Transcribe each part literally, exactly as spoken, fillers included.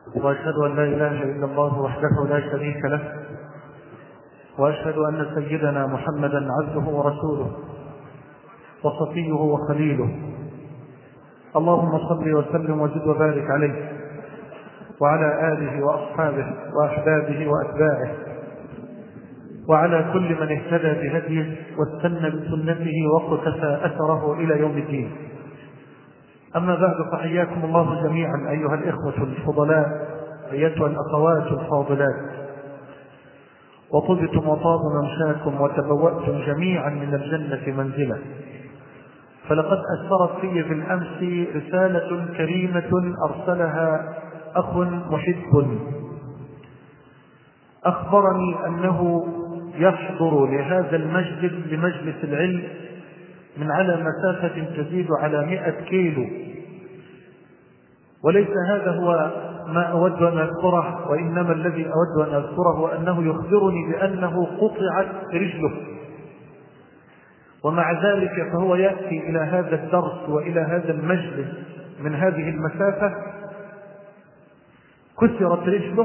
وأشهد أن لا إله إلا الله وحده لا شريك له، وأشهد أن سيدنا محمدا عبده ورسوله وصفيه وخليله. اللهم صل وسلم وزد وبارك عليه وعلى آله وأصحابه وأحبابه وأتباعه وعلى كل من اهتدى بهديه واستنى بسنته واقتفى أثره إلى يوم الدين. أما بعد، فحياكم الله جميعا أيها الإخوة الفضلاء، أيتها الأخوات الفاضلات، وطبتم وطاب ممشاكم وتبوأتم جميعا من الجنة منزلا. فلقد أثرت في بالأمس رسالة كريمة أرسلها أخ محب أخبرني أنه يحضر لهذا المجلس لمجلس العلم من على مسافة تزيد على مئة كيلو، وليس هذا هو ما أود أن أذكره، وإنما الذي أود أن أذكره هو أنه يخبرني بأنه قطعت رجله، ومع ذلك فهو يأتي إلى هذا الدرس وإلى هذا المجلس من هذه المسافة كسرت رجله،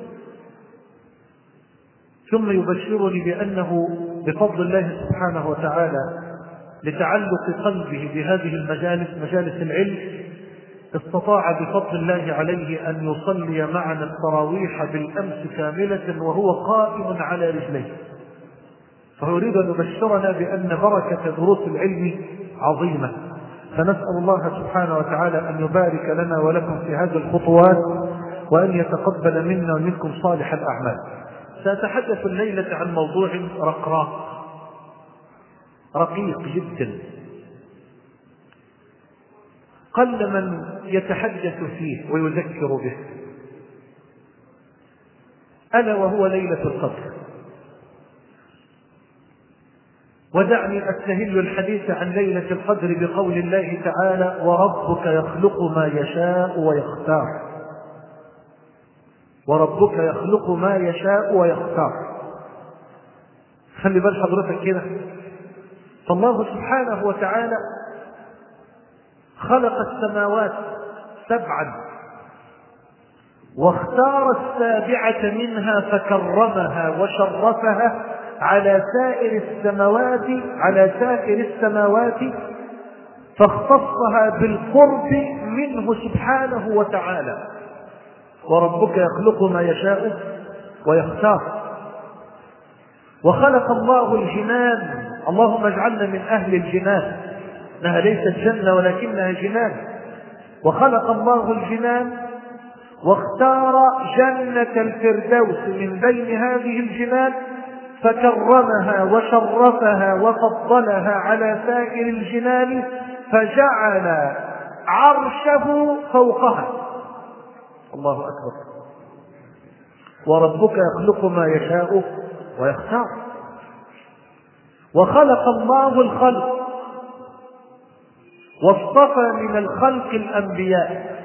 ثم يبشرني بأنه بفضل الله سبحانه وتعالى لتعلق قلبه بهذه المجالس مجالس العلم استطاع بفضل الله عليه أن يصلي معنا التراويح بالأمس كاملة وهو قائم على رجليه. فهو يريد أن يبشرنا بأن بركة دروس العلم عظيمة، فنسأل الله سبحانه وتعالى أن يبارك لنا ولكم في هذه الخطوات، وأن يتقبل منا ومنكم صالح الأعمال. سأتحدث الليلة عن موضوع رقراق رقيق جدا، قل من يتحدث فيه ويذكر به، ألا وهو ليلة القدر. ودعني أستهل الحديث عن ليلة القدر بقول الله تعالى: وربك يخلق ما يشاء ويختار. وربك يخلق ما يشاء ويختار. خلي بال حضرتك كده، فالله سبحانه وتعالى خلق السماوات سبعا واختار السابعة منها فكرمها وشرفها على سائر السماوات على سائر السماوات فاختصها بالقرب منه سبحانه وتعالى. وربك يخلق ما يشاء ويختار. وخلق الله الجنان، اللهم اجعلنا من أهل الجنان، إنها ليست جنة ولكنها جنان. وخلق الله الجنان واختار جنة الفردوس من بين هذه الجنان فكرمها وشرفها وفضلها على سائر الجنان، فجعل عرشه فوقها. الله أكبر. وربك يخلق ما يشاء ويختار. وخلق الله الخلق واصطفى من الخلق الأنبياء،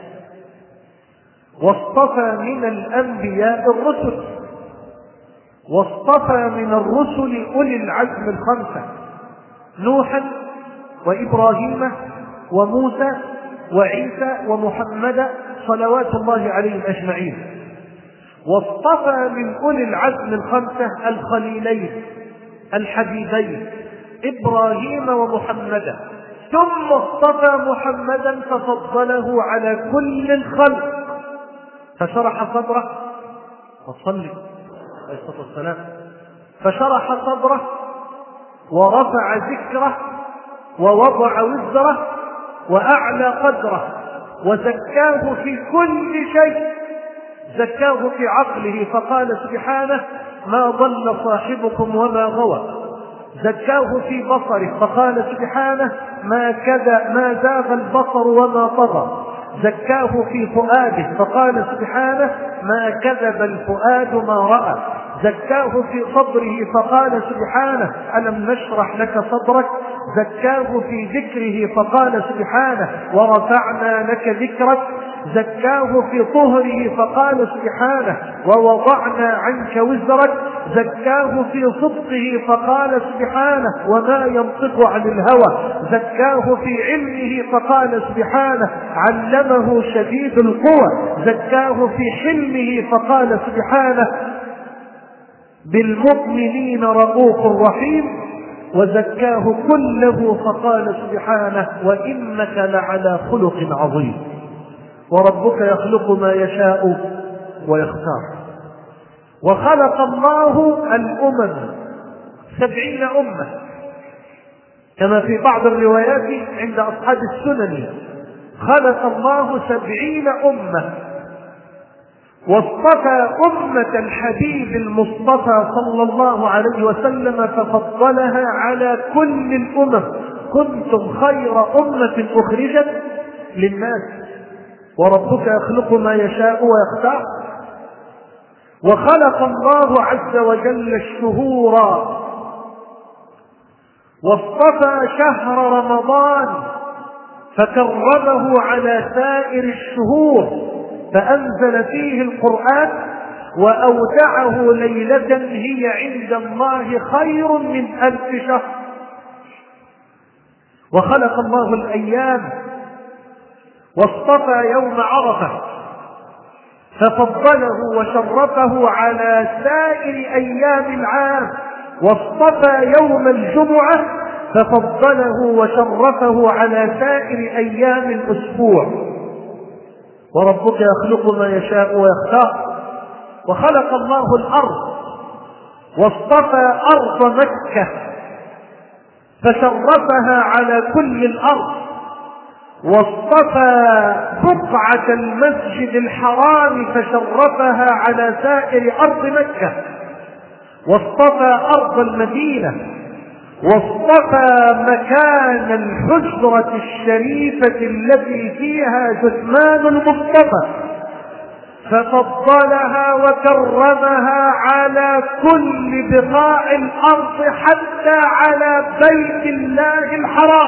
واصطفى من الأنبياء الرسل، واصطفى من الرسل أولي العزم الخمسة: نوحا وإبراهيم وموسى وعيسى ومحمد صلوات الله عليهم أجمعين. واصطفى من أولي العزم الخمسة الخليلين الحبيبين إبراهيم ومحمدا، ثم اصطفى محمدا ففضله على كل الخلق، فشرح صدره وصلي عليه الصلاة والسلام فشرح صدره ورفع ذكره ووضع وزره وأعلى قدره وزكاه في كل شيء. زكاه في عقله فقال سبحانه: ما ضل صاحبكم وما غوى. زكاه في بصره فقال سبحانه: ما كذا ما زاغ البصر وما طغى. زكاه في فؤاده فقال سبحانه: ما كذب الفؤاد ما رأى. زكاه في صدره فقال سبحانه ألم نشرح لك صدرك. زكاه في ذكره فقال سبحانه ورفعنا لك ذكرك. زكاه في طهره فقال سبحانه ووضعنا عنك وزرك. زكاه في صدقه فقال سبحانه وما ينطق عن الهوى. زكاه في علمه فقال سبحانه علمه شديد القوى. زكاه في حلمه فقال سبحانه بالمؤمنين رؤوف رحيم. وزكاه كله فقال سبحانه وإنك لعلى خلق عظيم. وربك يخلق ما يشاء ويختار. وخلق الله الأمم سبعين أمة كما في بعض الروايات عند أصحاب السنن. خلق الله سبعين أمة واصطفى أمة الحبيب المصطفى صلى الله عليه وسلم ففضلها على كل الأمم. كنتم خير أمة أخرجت للناس. وربك يخلق ما يشاء ويختار. وخلق الله عز وجل الشهور واصطفى شهر رمضان فكرمه على سائر الشهور فأنزل فيه القرآن وأودعه ليلة هي عند الله خير من ألف شهر. وخلق الله الأيام واصطفى يوم عرفة ففضله وشرفه على سائر أيام العام. واصطفى يوم الجمعة ففضله وشرفه على سائر أيام الأسبوع. وربك يخلق ما يشاء ويختار. وخلق الله الأرض واصطفى أرض مكة فشرفها على كل الأرض. واصطفى بقعة المسجد الحرام فشرفها على سائر أرض مكة. واصطفى أرض المدينة. واصطفى مكان الحجرة الشريفة التي فيها جثمان المصطفى ففضلها وكرمها على كل بقاع الأرض حتى على بيت الله الحرام.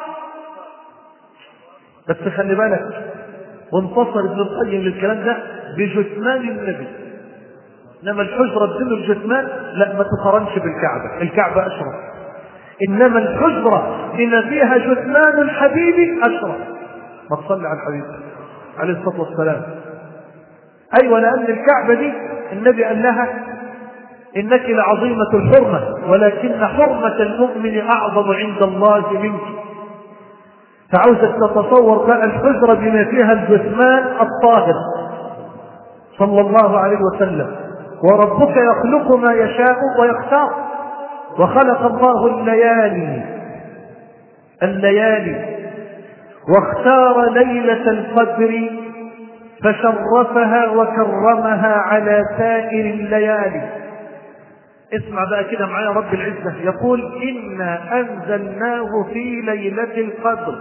بس خلي بالك وانتصر ابن القيم للكلام ده بجثمان النبي. انما الحجرة بدون الجثمان لا ما تقارنش بالكعبة. الكعبة أشرف. إنما الحجرة بما فيها جثمان الحبيب أشرف. ما تصلي على الحبيب عليه الصلاة والسلام. أيوة لأن الكعبة دي النبي قال لها إنك لعظيمة الحرمة ولكن حرمة المؤمن أعظم عند الله منك. فعاوزك تتصور بقى الحجرة بما فيها الجثمان الطاهر صلى الله عليه وسلم. وربك يخلق ما يشاء ويختار. وخلق الله الليالي الليالي واختار ليلة القدر فشرفها وكرمها على سائر الليالي. اسمع بقى كده معايا رب العزة يقول إنا أنزلناه في ليلة القدر.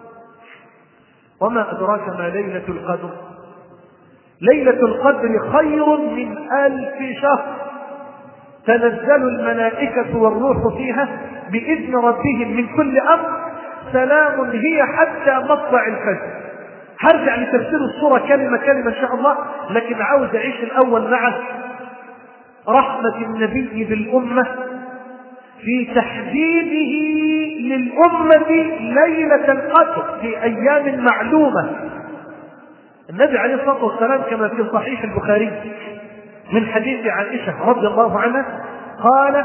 وما أدراك ما ليلة القدر؟ ليلة القدر خير من ألف شهر تنزل الملائكة والروح فيها بإذن ربهم من كل أمر سلام هي حتى مطلع الفجر. هرجع لتفسير الصورة كلمة كلمة إن شاء الله، لكن عاوز أعيش الأول مع رحمة النبي بالأمة في تحديده للأمة ليلة القدر في أيام معلومة. النبي عليه الصلاة والسلام كما في صحيح البخاري من حديث عائشة رضي الله عنها قال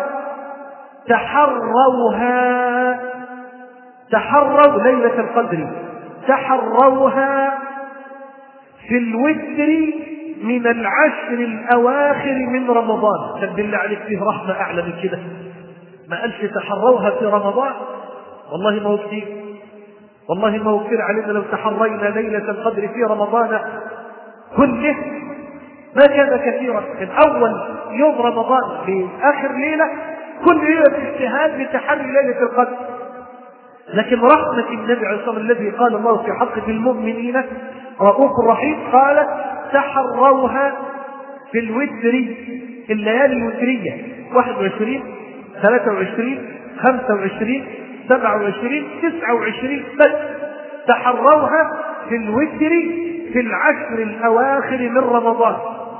تحروها تحروا ليلة القدر تحروها في الوتر من العشر الأواخر من رمضان. كان بالله عليك فيه رحمة أعلى من كده. ما قالش تحروها في رمضان، والله ما هو كتير، والله ما هو كتير علينا لو تحرينا ليلة القدر في رمضان كله ما كان كثيرا. من أول يوم رمضان لآخر ليلة كل ليلة اجتهاد لتحري ليلة القدر. لكن رحمة النبي عليه الصلاة والسلام الذي قال الله في حق المؤمنين رؤوف رحيم قال تحروها في الوتر، في الليالي الوترية، واحد وعشرين، ثلاثة وعشرين، خمسة وعشرين، سبعة وعشرين، تسعة وعشرين، بس تحروها في الوتر في العشر الأواخر من رمضان.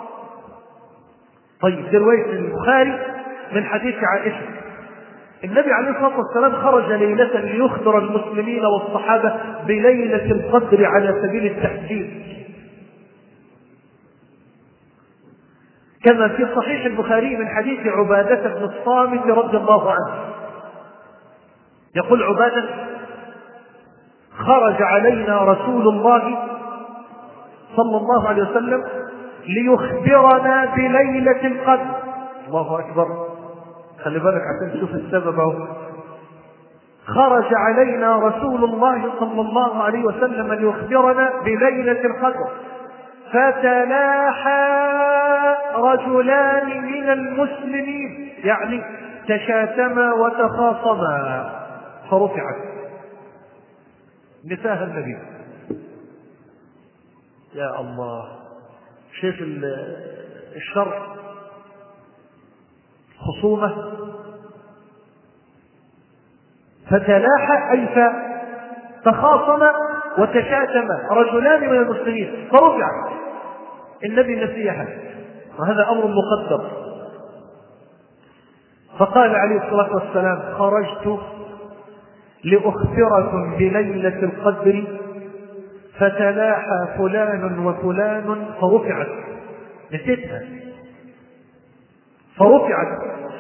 طيب دي رواية البخاري من حديث عائشة. النبي عليه الصلاة والسلام خرج ليلة ليخبر المسلمين والصحابة بليلة القدر على سبيل التحديد، كما في صحيح البخاري من حديث عبادة بن الصامت رضي الله عنه. يقول عبادة: خرج علينا رسول الله صلى الله عليه وسلم ليخبرنا بليلة القدر. الله أكبر، خلي بالك عشان تشوف السبب اهو. خرج علينا رسول الله صلى الله عليه وسلم ليخبرنا بليلة القدر، فتلاحى رجلان من المسلمين، يعني تشاتما وتخاصما، فرفعت نساء النبي. يا الله، شايف الشر، خصومة. فتلاحى أي فتخاصم وتشاتم رجلان من المسلمين فرفع. النبي نسيها، وهذا أمر مقدر. فقال عليه الصلاة والسلام: خرجت لأخبركم بليلة القدر فتلاحى فلان وفلان فرفعت. نسيتها فرفعت.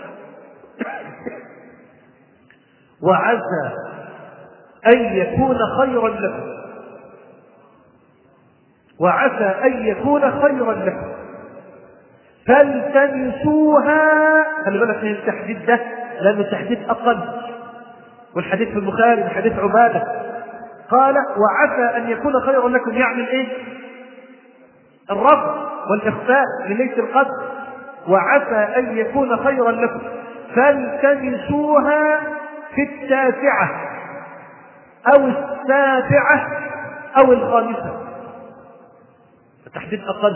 وعسى أن يكون خيرا لكم، وعسى أن يكون خيرا لكم فالتمسوها. خلي بالك من التحديد ده، لأنه التحديد أقل، والحديث في البخاري من حديث عبادة قال: وعسى أن يكون خيرا لكم، يعني ايه؟ الرفع والإخفاء لليلة القدر. وعسى أن يكون خيرا لكم فالتمسوها في التاسعة أو السابعة أو الخامسة. التحديد أقل.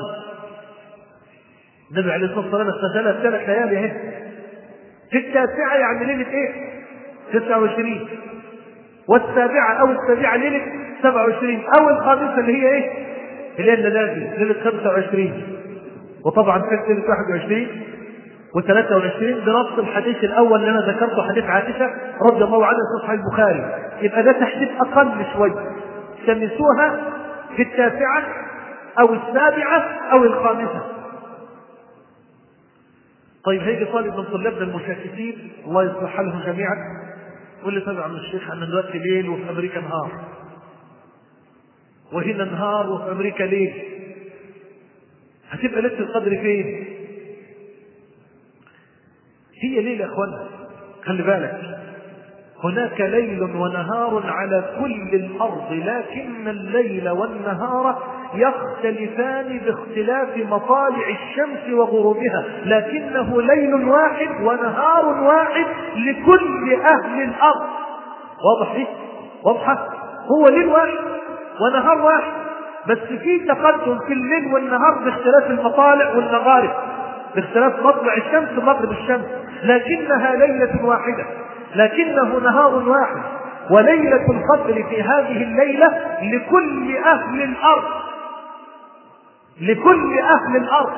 النبي عليه الصلاة والسلام استجلت ثلاث ليالي اهي. في التاسعة يعني ليلة ايه؟ تسعة وعشرين، والسابعة أو السابعة ليلة سبعة وعشرين، أو الخامسة اللي هي ايه؟ اللي هي الليلة ليلة خمسة وعشرين. وطبعا كانت ليلة واحد وعشرين وثلاثة وعشرين بنص الحديث الأول اللي أنا ذكرته، حديث عائشة رضي الله عنها في صحيح البخاري. يبقى ده تحديد أقل شوي. تمسوها في التاسعة أو السابعة أو الخامسة. طيب هيجي طالب من طلابنا المشاكسين الله يصلح حالهم جميعا يقول لي: طبعا الشيخ أنا دلوقتي ليل وفي أمريكا نهار، وهنا نهار وفي أمريكا ليل، هتبقى ليلة القدر فين؟ هي ليلة يا أخوانا، خلي بالك، هناك ليل ونهار على كل الأرض، لكن الليل والنهار يختلفان باختلاف مطالع الشمس وغروبها، لكنه ليل واحد ونهار واحد لكل أهل الأرض. واضح دي؟ واضحة؟ هو ليل واحد ونهار واحد، بس في تقدم في الليل والنهار باختلاف المطالع والمغارب، باختلاف مطلع الشمس ومغرب الشمس، لكنها ليلة واحدة، لكنه نهار واحد. وليلة القدر في هذه الليلة لكل أهل الأرض، لكل أهل الأرض.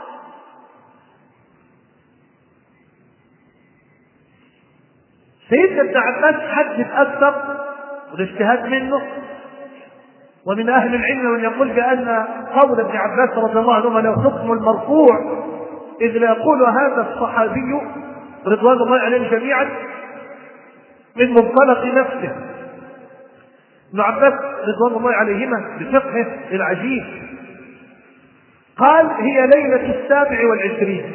سيدنا ابن عباس حدث أكثر والاجتهاد منه، ومن أهل العلم من يقول بأن قول ابن عباس رضي الله عنهما له حكم المرفوع، إذ لا يقول هذا الصحابي رضوان الله عليهم جميعا من منطلق نفسه. ابن عباس رضوان الله عليهما بفقهه العجيب قال: هي ليلة السابع والعشرين.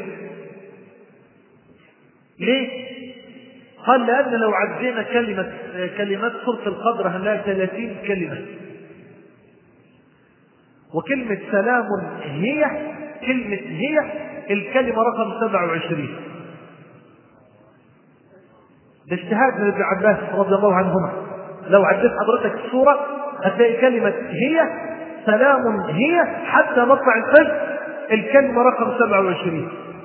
ليه؟ قال: لأن لو عدينا كلمة كلمات سورة القدر هنلاقي ثلاثين كلمة، وكلمة سلام هي كلمة هي الكلمة رقم سبعة وعشرين. ده اجتهاد من ابن عباس رضي الله عنهما. لو عديت حضرتك السورة هتلاقي كلمة هي سلام هي حتى مطلع الفجر الكلمة رقم سبعة وعشرين.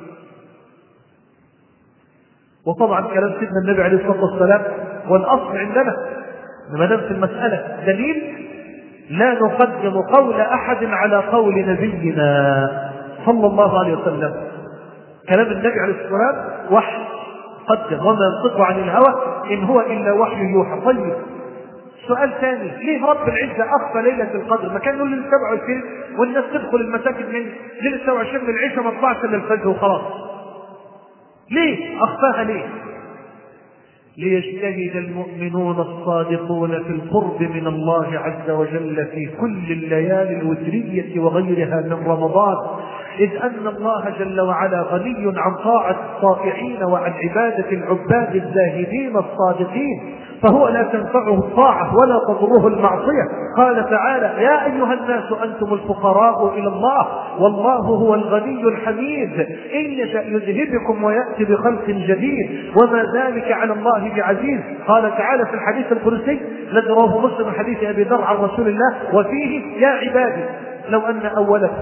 وطبعا كلام سيدنا النبي عليه الصلاة والسلام والأصل عندنا ما دام في المسألة دليل لا نقدم قول أحد على قول نبينا صلى الله عليه وسلم. كلام النبي عليه الصلاة والسلام وحي قدم، وما ينطق عن الهوى إن هو إلا وحي يوحى. طيب سؤال ثاني، ليه رب العزة أخفى ليلة القدر؟ ما كان يقول لي سبعة وعشرين والناس تدخل المساجد من ليلة سبعة وعشرين من العشاء ما طلعش إلا الفجر وخلاص. ليه أخفاها؟ ليه؟ ليجتهد المؤمنون الصادقون في القرب من الله عز وجل في كل الليالي الوترية وغيرها من رمضان، إذ أن الله جل وعلا غني عن طاعة الطائعين وعن عبادة العباد الزاهدين الصادقين، فهو لا تنفعه الطاعة ولا تضره المعصية. قال تعالى: يا أيها الناس أنتم الفقراء إلى الله والله هو الغني الحميد، إن يشأ يذهبكم ويأتي بخلق جديد وما ذلك على الله بعزيز. قال تعالى في الحديث القدسي الذي رواه مسلم من حديث أبي ذر عن رسول الله وفيه: يا عبادي لو أن أولكم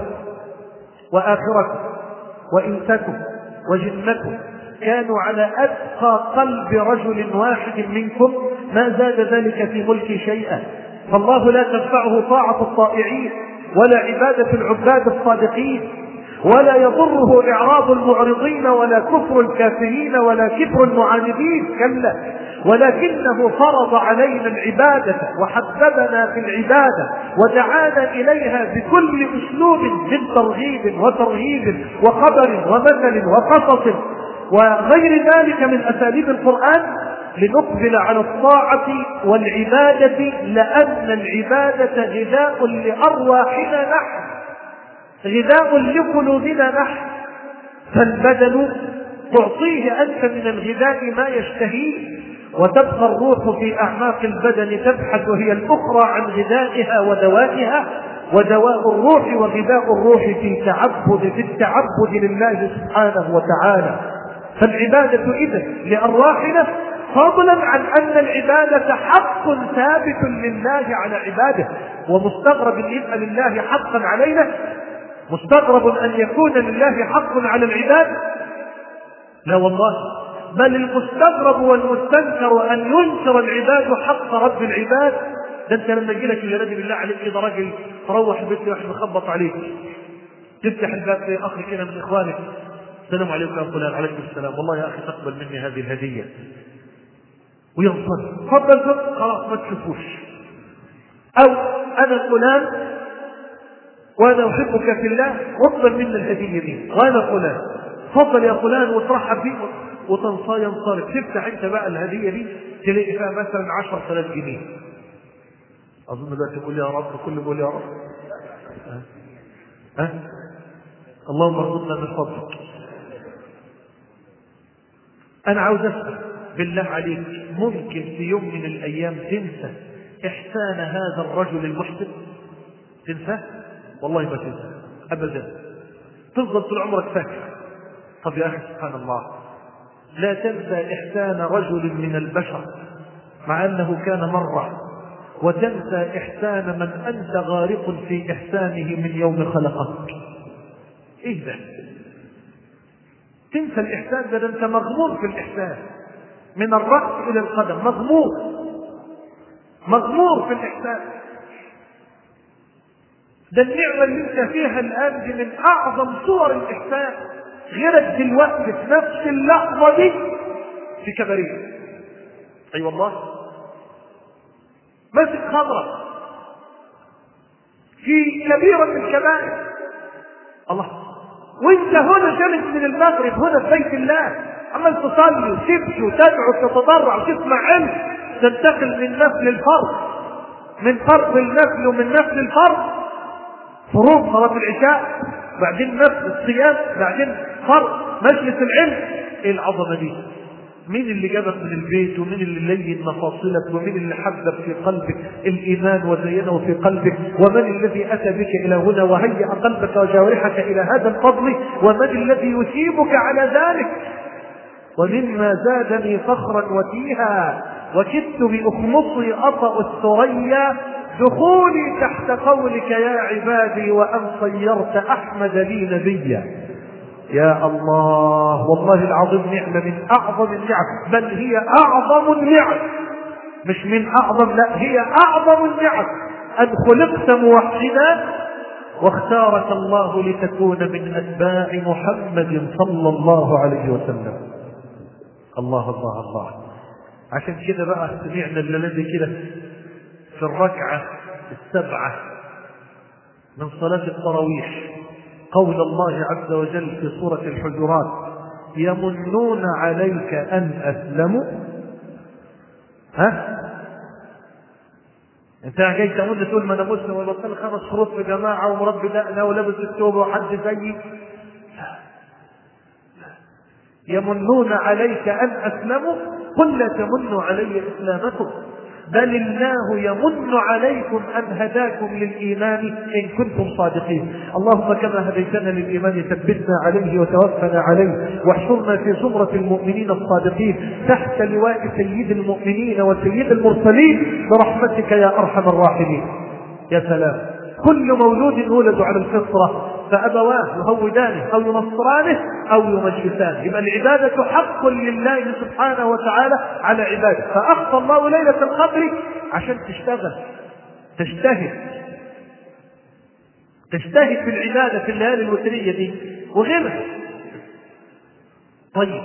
وآخركم وإنسكم وجنكم كانوا على أتقى قلب رجل واحد منكم ما زاد ذلك في ملك شيئا. فالله لا تنفعه طاعة الطائعين ولا عبادة العباد الصادقين، ولا يضره إعراض المعرضين ولا كفر الكافرين ولا كبر المعاندين، كلا، ولكنه فرض علينا العبادة وحببنا في العبادة ودعانا إليها بكل أسلوب من ترغيب وترهيب وخبر ومثل وقصص وغير ذلك من أساليب القرآن لنقبل على الطاعة والعبادة، لأن العبادة غذاء لأرواحنا نحن، غذاء لقلوبنا نحن. فالبدن تعطيه أنت من الغذاء ما يشتهيه، وتبقى الروح في أعماق البدن تبحث هي الأخرى عن غذائها ودوائها، ودواء الروح وغذاء الروح في تعبد في التعبد لله سبحانه وتعالى. فالعبادة إذن لأرواحنا، فضلا عن أن العبادة حق ثابت لله على عباده. ومستغرب أن يبقى لله حقا علينا؟ مستغرب أن يكون لله حق على العباد؟ لا والله، بل المستغرب والمستنكر أن ينكر العباد حق رب العباد. ده انت لما يجي لك الجلاد بالله عليك كده راجل تروح بيتي واحد مخبط عليك، تفتح الباب في اخي كده من اخوانك: السلام عليكم يا فلان. عليكم السلام. والله يا اخي تقبل مني هذه الهديه، وينصرف: تفضل خلاص ما تشوفوش. او انا فلان وانا احبك في الله واقبل مني الهديه دي، وانا فلان تفضل يا فلان، وترحب بيه وتنصى ينصرف. تفتح انت بقى الهديه دي تلاقي فيها مثلا عشرة آلاف جنيه. اظن دلوقتي تقول يا رب، كل بيقول يا رب. ها أه؟ أه؟ اللهم ارزقنا من فضلك. انا عاوز اسال بالله عليك، ممكن في يوم من الايام تنسى احسان هذا الرجل المحسن؟ تنساه؟ والله ما تنسى ابدا، تفضل طول عمرك فاكر. طب يا اخي سبحان الله، لا تنسى احسان رجل من البشر مع انه كان مره، وتنسى إحسان من أنت غارق في إحسانه من يوم خلقك. إيه ده؟ تنسى الإحسان ده؟ أنت مغمور في الإحسان من الرأس إلى القدم، مغمور مغمور في الإحسان. ده النعمة اللي انت فيها الآن دي من أعظم صور الإحسان. غيرك دلوقتي في نفس اللحظة دي في كباريه، أي أيوة والله، ماسك خمرة في كبيرة من الكبائر، الله، وانت هنا جالس من المغرب هنا في بيت الله عمال تصلي وتبكي وتدعو وتتضرع وتسمع علم، تنتقل من نفل الفرض، من فرض النفل ومن نفل الفرض، فروض صلاة العشاء، بعدين نفل الصيام، بعدين فرض مجلس العلم. ايه العظمة دي؟ مين اللي جابك من البيت؟ ومين اللي لين مفاصلك؟ ومين اللي حبب في قلبك الإيمان وزينه في قلبك؟ ومن الذي أتى بك إلى هنا وهيأ قلبك وجوارحك إلى هذا الفضل؟ ومن الذي يثيبك على ذلك؟ ومما زادني فخرا وتيها وكدت بأخمصي أطأ الثريا دخولي تحت قولك يا عبادي وأن صيرت أحمد لي نبيا. يا الله، والله العظيم نعمة من أعظم النعم، بل هي أعظم النعم، مش من أعظم، لا هي أعظم النعم، أن خلقت موحدا واختارك الله لتكون من أتباع محمد صلى الله عليه وسلم. الله الله الله. عشان كده بقى سمعنا الذي كده في الركعة السبعة من صلاة التراويح قول الله عز وجل في سورة الحجرات: يمنون عليك أن أسلموا. ها انت جاي تقول تقول ما انا مسلم وبطل خمس شروط في جماعه ومربي دقنه ولابس الثوب وحد زيي. يمنون عليك ان اسلموا قل لا تمنوا علي اسلامكم بل الله يمن عليكم ان هداكم للايمان ان كنتم صادقين. اللهم كما هديتنا للايمان ثبتنا عليه وتوفنا عليه واحشرنا في زمرة المؤمنين الصادقين تحت لواء سيد المؤمنين وسيد المرسلين برحمتك يا ارحم الراحمين. يا سلام، كل مولود يولد على الفطرة فأبواه يهودانه أو ينصرانه أو يمجسانه. يبقى العبادة حق لله سبحانه وتعالى على عباده، فأخفى الله ليلة القدر عشان تشتغل تجتهد تجتهد في العبادة في الليالي الوترية دي وغيرها. طيب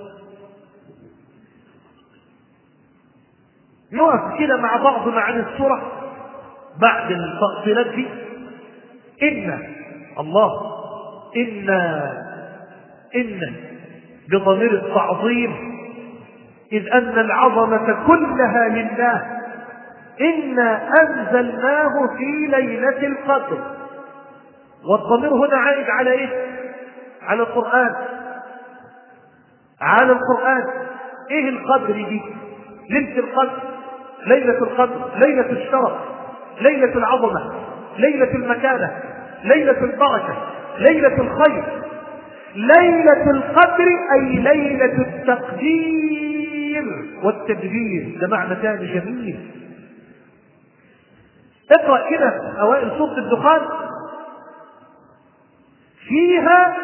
نقف كده مع بعض معاني السورة بعد التفصيلات دي. إن الله إن إن بضمير التعظيم، إذ أن العظمة كلها لله. إنا أنزلناه في ليلة القدر، والضمير هنا عائد على إيه؟ على القرآن، على القرآن. إيه القدر دي؟ ليلة القدر، ليلة القدر، ليلة الشرف، ليلة العظمة، ليلة المكانة، ليلة البركة، ليلة الخير. ليلة القدر أي ليلة التقدير والتدبير، ده معنى ثاني جميل. اقرأ كده أوائل سورة الدخان، فيها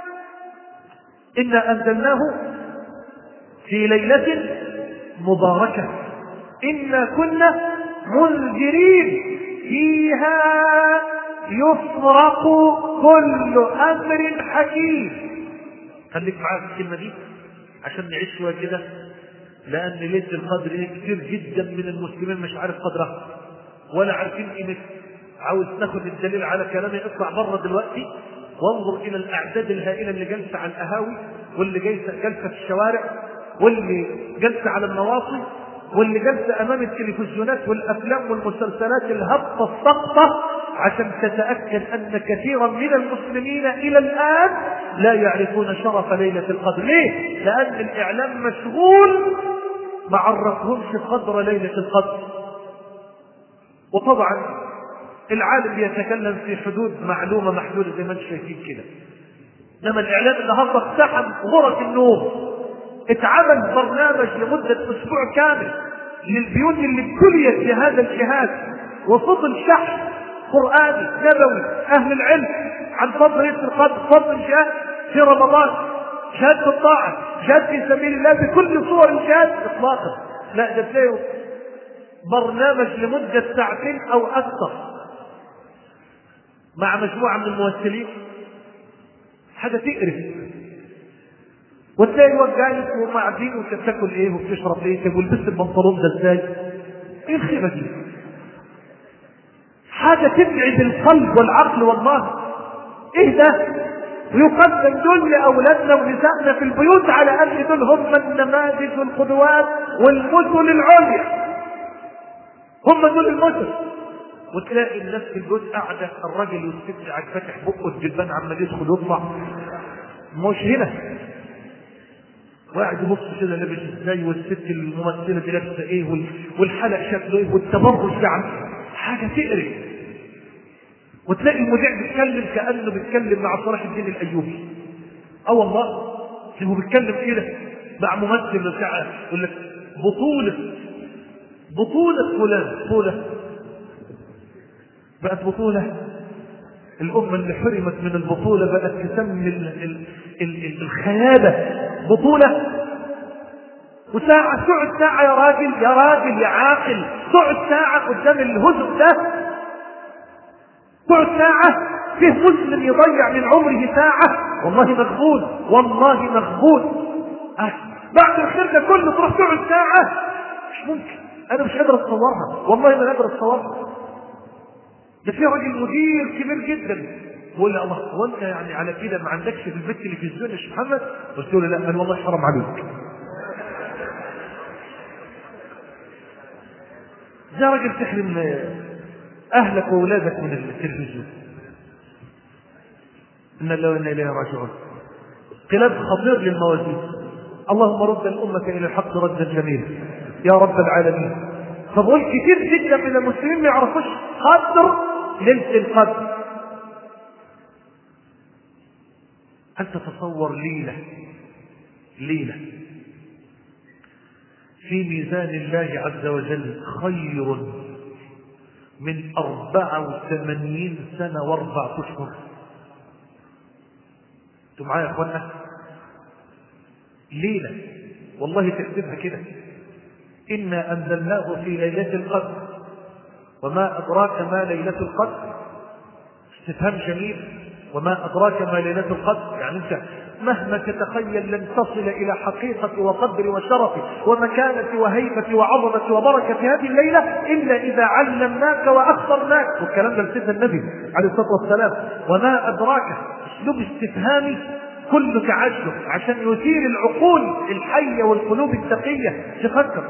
إنا أنزلناه في ليلة مباركة إنا كنا منذرين فيها يفرق كل أمر حكيم. خليك معايا في الكلمة دي عشان نعيش شوية كده، لأن ليلة القدر كتير جدا من المسلمين مش عارف قدرها ولا عارفين قيمتها. عاوز تاخد الدليل على كلامي اطلع بره دلوقتي وانظر إلى الأعداد الهائلة اللي جالسة على القهاوي واللي جالسة في الشوارع واللي جالسة على النواصي واللي جالسة أمام التلفزيونات والأفلام والمسلسلات الهبطة السقطة، عشان تتأكد أن كثيرا من المسلمين إلى الآن لا يعرفون شرف ليلة القدر. ليه؟ لأن الإعلام مشغول ما عرفهمش قدر ليلة القدر. وطبعا العالم يتكلم في حدود معلومة محدودة زي ما انتم شايفين كده، انما الإعلام النهارده اقتحم غرف النوم. اتعمل برنامج لمدة أسبوع كامل للبيوت اللي ابتليت بهذا الجهاز، وفضل شحن قرآني نبوي أهل العلم عن فضل ليلة القدر، فضل الجهاد في رمضان، جهاد في الطاعة، جهاد في سبيل الله بكل صور الجهاد إطلاقا. لا، ده تلاقيه برنامج لمدة ساعتين أو أكثر مع مجموعة من الممثلين، حاجة تقرف. وتلاقي الواد جالس ومع دين وتاكل ايه وبتشرب ايه، طب ولبست البنطلون ده ازاي؟ ايه الخيبه دي؟ حاجه تبعد القلب والعقل والله. ايه ده؟ ويقدم دول لاولادنا ونسائنا في البيوت على ان دول هم النماذج والقدوات والمثل العليا، هم دول المثل. وتلاقي الناس في البيوت قاعده، الراجل والست قاعد فاتح بقه الجبان عمال يدخل ويطلع، مش هنا واحد يبص كده لابس ازاي، والست الممثله دي لابسه ايه، والحلق شكله ايه، والتبرج ده حاجه تقرف. وتلاقي المذيع بيتكلم كانه بيتكلم مع صلاح الدين الايوبي. اه والله هو بيتكلم كده مع ممثل بتاع يقول لك بطوله بطوله فلان بطوله بقت بطولة. الأمة اللي حرمت من البطولة بقت تسمي ال ال ال الخيالة بطولة. وساعة تقعد ساعة يا راجل، يا راجل يا عاقل، تقعد ساعة قدام الهزء ده، تقعد ساعة فيه مسلم يضيع من عمره ساعة، والله مغبون، والله مغبون. أه. بعد الخير ده كله تروح تقعد ساعة، مش ممكن. أنا مش قادر أتصورها، والله ما قادر أتصورها. ده في راجل مدير كبير جدا بقول لي الله، هو انت يعني على كده ما عندكش في البيت تلفزيون يا شيخ محمد؟ قلت له لا، قال والله حرام عليك. ده راجل تحرم اهلك واولادك من التلفزيون. ان الله وانا اليه راجعون. قلب خطير للموازين. اللهم رد الامه الى الحق ردا جميلا يا رب العالمين. فبقول كتير جدا من المسلمين ما يعرفوش قدر ليله القدر. أن تتصور ليلة ليلة في ميزان الله عز وجل خير من أربعة وثمانين سنة واربع أشهر. أنتم معايا يا أخوانا؟ ليلة والله تحسبها كده. إنا أنزلناه في ليلة القدر وما أدراك ما ليلة القدر. استفهام جميل. وما أدراك ما ليلة القدر، يعني أنت مهما تتخيل لن تصل إلى حقيقة وقدر وشرف ومكانة وهيبة وعظمة وبركة هذه الليلة إلا إذا علمناك وأخبرناك. والكلام ده لسيدنا النبي عليه الصلاة والسلام. وما أدراك أسلوب استفهامي كله تعجب عشان يثير العقول الحية والقلوب التقية تفكر.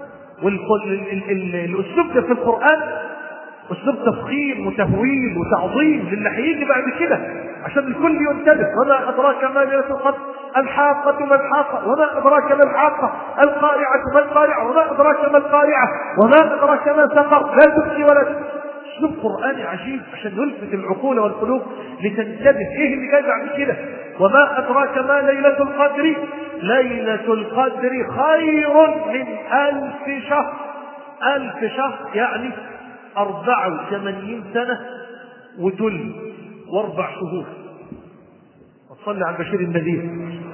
والأسلوب ده في القرآن أسلوب تفخيم وتهويل وتعظيم للي هيجي بعد كده عشان الكل ينتبه. وما أدراك ما ليلة القدر، الحاقة ما الحاقة، وما أدراك ما الحاقة، القارعة ما القارعة، وما أدراك ما القارعة، وما أدراك ما سقر. لا تبكي ولا تبكي. أسلوب قرآني عجيب عشان يلفت العقول والقلوب لتنتبه إيه اللي جاي بعد كده. وما أدراك ما ليلة القدر، ليلة القدر خير من ألف شهر. ألف شهر يعني أربعة وثمانين سنة وتل واربع شهور. وصلي على البشير النذير.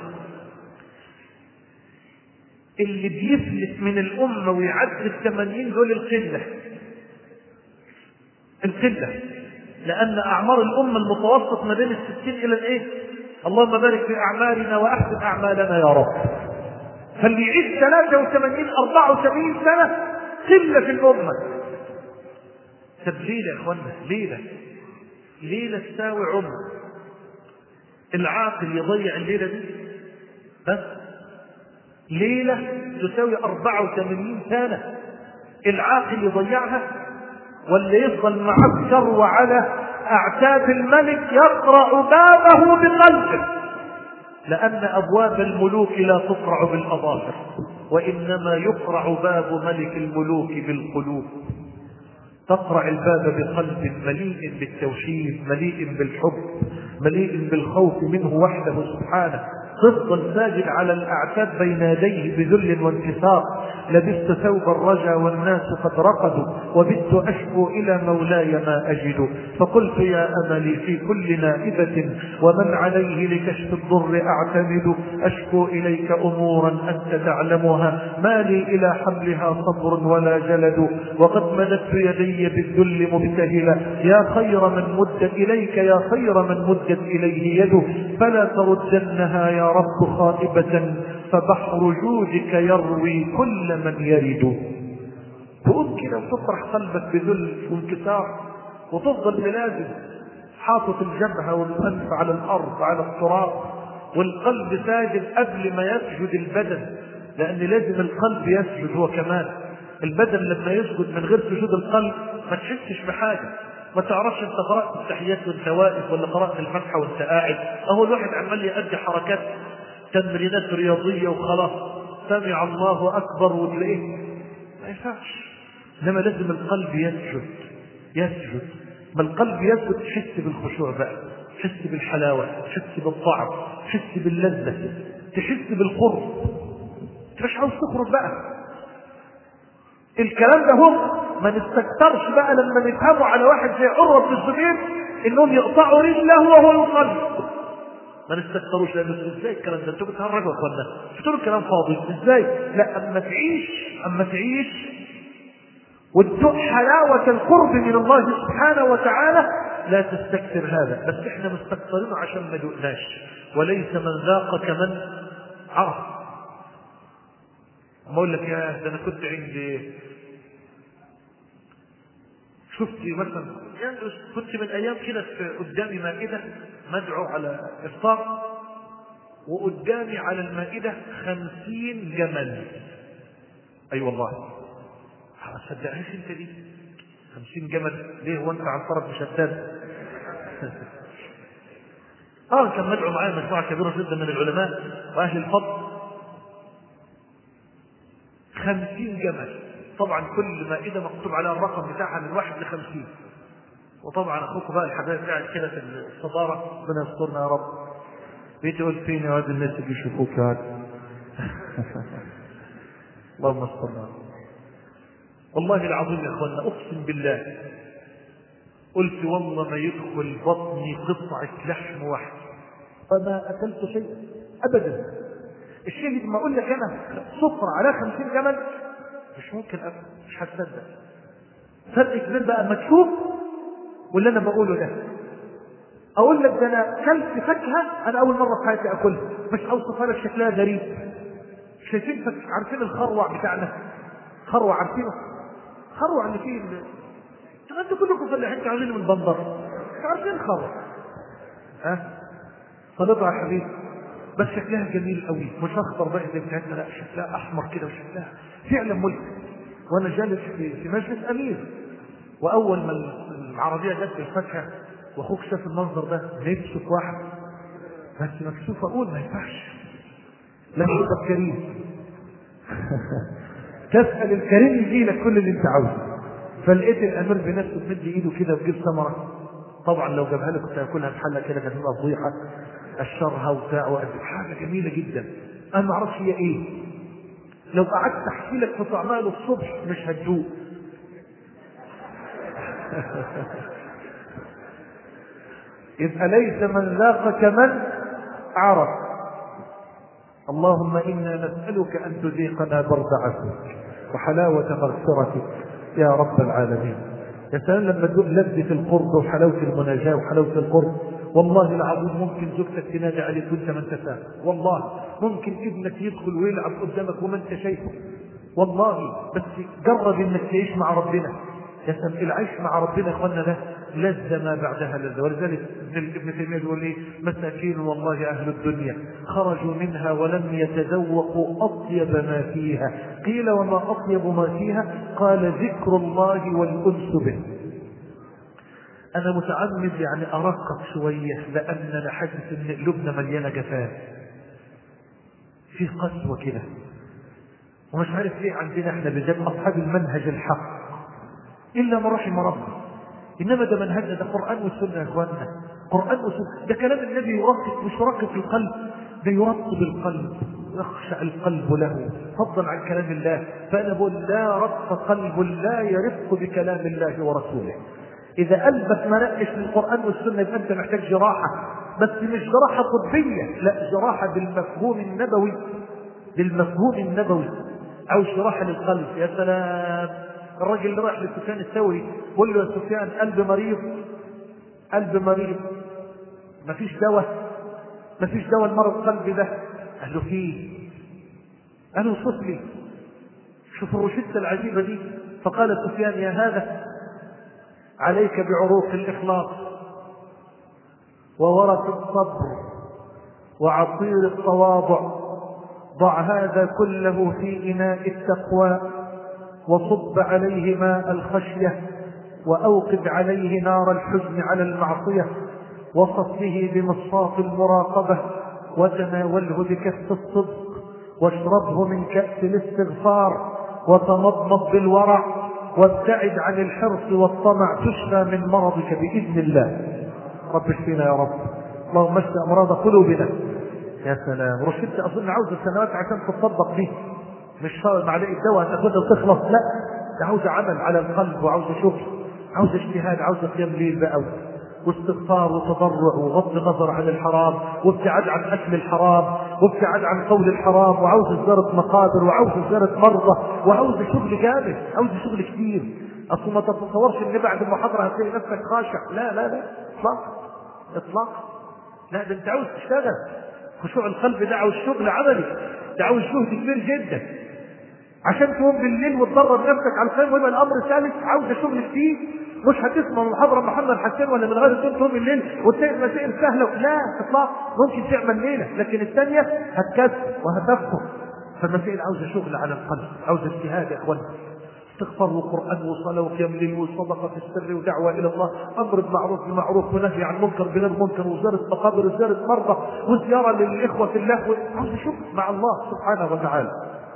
اللي بيفلت من الأمة ويعدي الثمانين دول القلة القلة لأن أعمار الأمة المتوسط ما بين الستين إلى الإيه؟ اللهم بارك في أعمارنا وأحسن أعمالنا يا رب. فاللي يعيش ثلاثة وثمانين أربعة وثمانين سنة قلة في الأمة. طب ليلة يا اخوانا، ليلة ليلة تساوي عمر. العاقل يضيع الليلة دي بس ليلة تساوي أربعة وثمانين سنة. العاقل يضيعها ولا يفضل معسكر وعلى أعتاب الملك يقرع بابه بقلبه؟ لأن أبواب الملوك لا تقرع بالأظافر، وإنما يقرع باب ملك الملوك بالقلوب. تقرع الباب بقلب مليء بالتوحيد، مليء بالحب، مليء بالخوف منه وحده سبحانه. تفضل ساجد على الأعتاب بين يديه بذل وانكسار. لبست ثوب الرجا والناس قد رقدوا، وبت أشكو إلى مولاي ما أجد. فقلت يا أملي في كل نائبة ومن عليه لكشف الضر أعتمد. أشكو إليك أمورا أنت تعلمها، ما لي إلى حملها صبر ولا جلد. وقد مددت يدي بالذل مبتهلا، يا خير من مدت إليك، يا خير من مدت إليه يده. فلا تردنها يا رب خائبة، فبحر جودك يروي كل من يرد. تقوم كده وتطرح قلبك بذل وانكسار وتفضل ملازم حاطط الجبهة والأنف على الأرض على التراب، والقلب ساجد قبل ما يسجد البدن، لأن لازم القلب يسجد هو كمان. البدن لما يسجد من غير سجود القلب ما تحسش بحاجة، ما تعرفش انت قرأت التحيات وانت واقف ولا قرأت الفتحة وانت قاعد. اهو الواحد عمال يأدي حركات تمرينات رياضية وخلاص سمع الله أكبر وتلاقيه ما ينفعش. انما لازم القلب يسجد يسجد ما القلب يسجد تحس بالخشوع بقى، تحس بالحلاوة، تحس بالطعم، تحس باللذة، تحس بالقرب. انت مش عاوز تخرج بقى. الكلام ده هو ما نستكترش بقى لما نفهموا على واحد زي عروة بن الزبير انهم يقطعوا رجله وهو يصلي، ما نستكتروش. لانه ازاي الكلام ده؟ انتوا بتهرجوا يا اخوانا، بتقولوا الكلام فاضي ازاي؟ لا، اما تعيش اما تعيش وتذوق حلاوة القرب من الله سبحانه وتعالى لا تستكثر هذا. بس احنا مستكثرين عشان ما ذقناش، وليس من ذاق كمن عرف. اما اقول لك يا ده انا كنت عندي شفت مثلا يعني كنت من ايام كده قدامي مائدة مدعو على افطار، وقدامي على المائدة خمسين جمل. اي أيوة والله ما تصدقهاش انت دي خمسين جمل ليه وانت على الفرج مشتت؟ اه كان مدعو معايا مجموعة كبيرة جدا من العلماء واهل الفضل، خمسين جمل. طبعا كل مائدة مكتوب عليها الرقم بتاعها من واحد لخمسين. وطبعا اخوك بقى الحبايب قاعد كده في الصدارة، ربنا يسترنا يا رب، بيتقول فيني وهذا الناس اللي يشوفوك هذا. اللهم استرنا. والله العظيم يا اخوانا اقسم بالله قلت والله ما يدخل بطني قطعة لحم واحد فما اكلت شيء ابدا. الشيء لما اقول لك انا صفر على خمسين جمل مش ممكن أبدا، مش هتصدق. فرق كبير بقى اما تشوف واللي انا بقوله ده. اقول لك ده انا كلت فاكهه انا اول مره في حياتي اكلها، مش اوصفها لك شكلها غريب. شايفين فك... عارفين الخروع بتاعنا؟ خروع عارفينه؟ خروع اللي فيه ال... انتوا كلكم فلاحين تعالوا من البندر، عارفين خروع؟ ها صليتوا يا حبيبي. بس شكلها جميل قوي، مش اخضر بقى زي بتاعتنا، لا شكلها احمر كده وشكلها فعلا ملك. وانا جالس في, في مجلس امير، واول ما العربيه جت الفاكهه واخوك شاف المنظر ده نفسه في واحد، بس مكسوف اقول ما ينفعش، لكن انت كريم. تسال الكريم يجي لك كل اللي انت عاوزه. فلقيت الامير بنفسه بمد ايده كده وجيب ثمره، طبعا لو جابها لك كنت هاكلها بحله كده كانت تبقى فضيحه، الشرها وبتاع حاجه جميله جدا. انا ما اعرفش هي ايه، لو قعدت احكي لك في طعمها للصبح مش هتجوع. يبقى ليس من ذاق كمن عرف. اللهم انا نسالك ان تذيقنا برد عفوك وحلاوه مغفرتك يا رب العالمين. يا سلام لما تقول لذة القرب وحلاوه المناجاه وحلاوه القرب. والله العظيم ممكن زوجتك تنادي عليك وانت ما انت فاهم، والله ممكن ابنك يدخل ويلعب قدامك وما انت شايفه، والله. بس جرب انك تعيش مع ربنا. يا سلام العيش مع ربنا يا اخوانا ده لذة ما بعدها لذة. ولذلك ابن تيمية يقول لي مساكين والله اهل الدنيا خرجوا منها ولم يتذوقوا اطيب ما فيها. قيل وما اطيب ما فيها؟ قال ذكر الله والانس به. انا متعمد يعني ارقق شويه لان انا حاسس ان قلوبنا مليانه جفاف، في قسوه كده، ومش عارف ليه عندنا احنا بالذات اصحاب المنهج الحق الا ما رحم ربنا. انما ده منهجنا، ده قران وسنه يا اخواننا، قران وسنه. ده كلام النبي يرقق، مش يرقق القلب، ده يرطب القلب، يخشع القلب له فضلا عن كلام الله. فانا بقول لا رق قلب لا يرق بكلام الله ورسوله. إذا قلبك ما نقش للقرآن والسنة يبقى أنت محتاج جراحة، بس مش جراحة طبية، لا جراحة بالمفهوم النبوي، بالمفهوم النبوي، أو جراحة للقلب. يا سلام الراجل اللي راح لسفيان الثوري قل له يا سفيان قلب مريض، قلب مريض مفيش دواء، مفيش دواء المرض القلب ده. قال له فيه. قال له وصف لي. شوف الروشته العجيبة دي. فقال سفيان يا هذا عليك بعروق الإخلاص وورق الصبر وعصير التواضع، ضع هذا كله في إناء التقوى وصب عليه ماء الخشية وأوقد عليه نار الحزن على المعصية وصفه بمصاف المراقبة وتناوله بكف الصدق واشربه من كأس الاستغفار وتمضمض بالورع وابتعد عن الحرص والطمع تشفى من مرضك بإذن الله. رب اشفينا يا رب، اللهم اشف أمراض قلوبنا. يا سلام روشته أظن عاوزة سنوات عشان تطبق دي، مش معلقة دواء تاخدها وتخلص، لا ده عاوزة عمل على القلب، وعاوزة شغل، عاوزة اجتهاد، عاوزة قيام ليل بقى واستغفار وتضرع وغض نظر عن الحرام وابتعاد عن اكل الحرام وابتعاد عن قول الحرام، وعاوزة زيارة مقابر، وعاوزة زيارة مرضى، وعاوزة شغل جامد، عاوزة شغل كتير. اصل ما تتصورش ان بعد المحاضرة هتلاقي نفسك خاشع، لا لا لا اطلاقا اطلاقا، لا ده انت عاوز تشتغل. خشوع القلب ده عاوز شغل عملي، ده عاوز جهد كبير جدا عشان تقوم بالليل وتدرب نفسك على الخير. ويبقى الامر ثالث عاوز شغل كتير، مش هتسمع محاضره محمد حسين ولا من غير الدين تقوم بالليل وتلاقي المسائل سهله، لا اطلاق، ممكن تعمل ليله، لكن الثانيه هتكسر وهتفقر. فالمسائل عاوزه شغل على القلب، عاوزه اجتهاد يا اخوانا، استغفار وقرآن وصلاة وقيام الليل وصدقة في السر ودعوة إلى الله، أمر بمعروف بمعروف ونهي عن منكر بغير منكر، وزيارة مقابر وزيارة مرضى وزيارة للإخوة في الله، عاوز شغل مع الله سبحانه وتعالى.